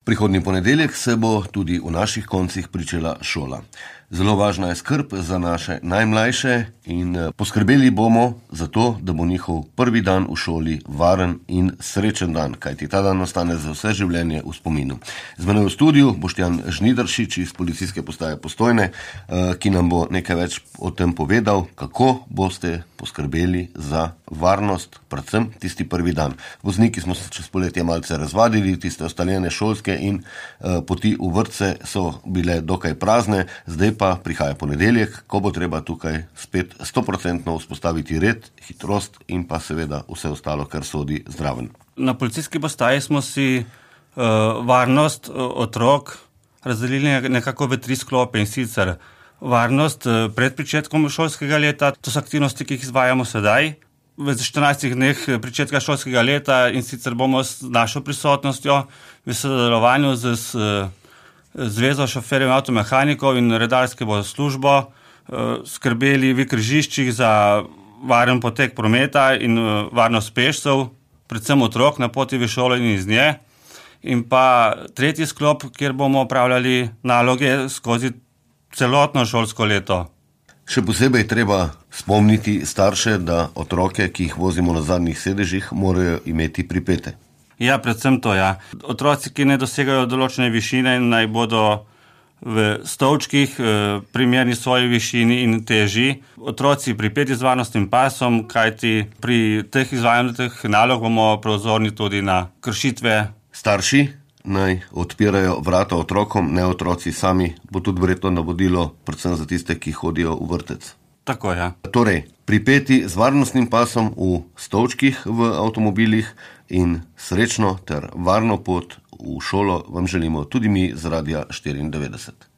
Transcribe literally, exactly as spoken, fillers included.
Prihodnji ponedeljek se bo tudi v naših koncih pričela šola. Zelo važna je skrb za naše najmlajše in poskrbeli bomo za to, da bo njihov prvi dan v šoli varen in srečen dan, kajti ta dan ostane za vse življenje v spominu. Z menoj v studiu Boštjan Žnidaršič iz Policijske postaje Postojne, ki nam bo nekaj več o tem povedal, kako boste poskrbeli za varnost, predvsem tisti prvi dan. Vozniki smo se čez poletje malce razvadili, tiste ustaljene šolske in uh, poti v vrtce so bile dokaj prazne, zdaj pa prihaja ponedeljek, ko bo treba tukaj spet sto procentno vzpostaviti red, hitrost in pa seveda vse ostalo, kar sodi zraven. Na policijski postaji smo si uh, varnost uh, otrok razdelili nekako v tri sklope, in sicer varnost uh, pred pričetkom šolskega leta, to so aktivnosti, ki jih izvajamo sedaj, v štirinajstih dneh pričetka šolskega leta, in sicer bomo s našo prisotnostjo v sodelovanju z, z Zvezo šoferjev avtomehanikov in redarsko službo skrbeli v križiščih za varen potek prometa in varnost pešcev, predvsem otrok na poti v šolo in iz nje. In pa tretji sklop, kjer bomo opravljali naloge skozi celotno šolsko leto. Še posebej treba spomniti starše, da otroke, ki jih vozimo na zadnjih sedežih, morajo imeti pripete. Ja, predvsem to, ja. Otroci, ki ne dosegajo določene višine, naj bodo v stolčkih, primerni svoji višini in teži. Otroci pripeti z varnostnim pasom, kajti pri teh izvajanju teh nalog bomo prozorni tudi na kršitve. Starši naj odpirajo vrata otrokom, ne otroci sami, bo tudi verjetno navodilo, predvsem za tiste, ki hodijo v vrtec. Tako, ja. Torej, pripeti z varnostnim pasom v stolčkih v avtomobilih in srečno ter varno pot v šolo vam želimo tudi mi z Radia štiriindevetdeset.